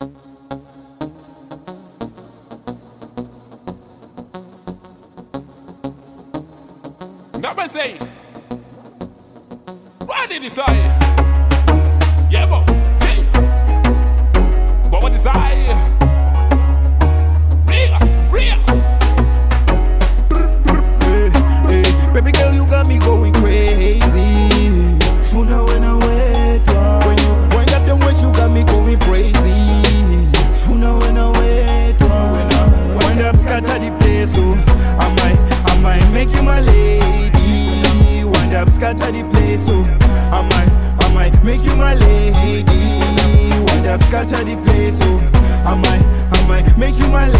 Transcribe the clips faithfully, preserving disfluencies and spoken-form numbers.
Never say, what did he say? Yeah, but, hey, what would he say? Real, real. Hey, hey, baby girl, you got me going crazy. Funa when I wait for. When you wind up them waist, you got me going crazy. Funa when I wait for. When I wind up, scatter the place, so I might, I might make you my lady. Wind up, scatter the place, so I might, I might make you my lady. Wind up, scatter the place, so I might, I might make you my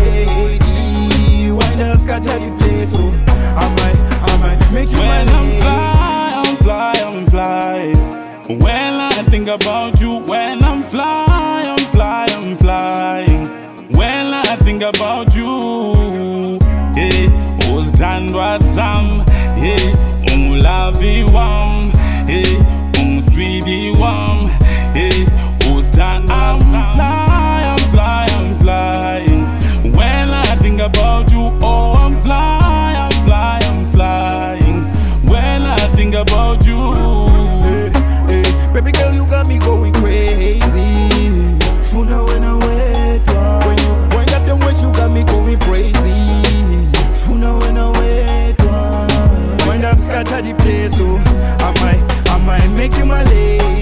lady. Wind up, scatter the place, so I might, I might make you my lady. When I'm fly, I'm fly, I'm fly. When I think about you, when I'm fly, I'm fly, I'm fly. When I think about you, hey, oh stand what some, hey, um lovey one, hey, um sweetie one, hey, oh stand I'm fly, I'm fly, I'm flying. When I think about you, oh I'm fly, I'm fly, I'm flying. When I think about you, hey, hey, baby girl, you got me going crazy. Funa when I wait for. When you wind up them waist, you got me going crazy. Funa when I wait for. Wind up, scatter the place, so I might, I might make you my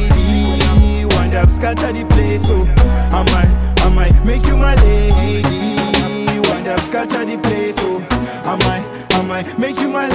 lady. Wind up, scatter the place, so I might, I might make you my lady. Wind up, scatter the place, so I might, I might make you my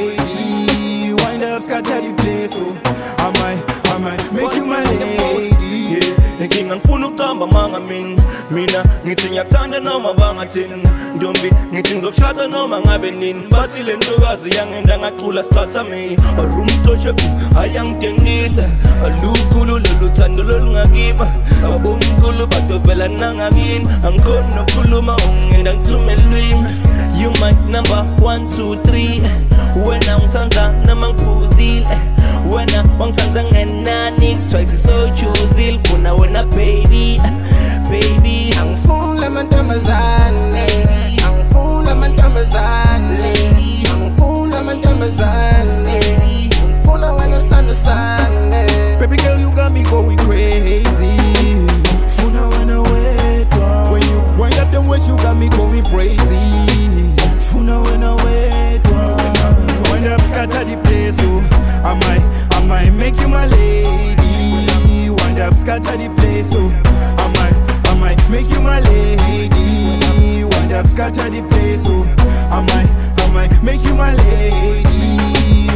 lady. Wind up, scatter the place, so I might, I might make you my lady. Ngingan funa ukutamba mangamin mina ngithi ngiyakuthanda noma bangathini ntombi ngithi ngizokushada noma ngabe nini bathi le ntokazi yangenda ngacula sithatha mina arumtoshe ayangidengisa alukhulu lolu thando lolungakiba abomkhulu badovela nangakini angikhona ukukhuluma ungenda ngikhulume lwimi. You my number one two three wena ngithanda noma ngiphuzile wena wangithanda ngenani strikes so choosy funa wena baby baby angifuna amantombazane angifuna amantombazane angifuna amantombazane angifuna wena sando sane. Baby girl, you got me going crazy. Funa when I wait for. When you wind up them waist, you got me going crazy. Funa when I wait for. Wind up, scatter the place, so I might, I might make you my lady. Wind up, scatter the place, so I might, I might make you my lady. Wind up, scatter the place, so I might, I might make you my lady.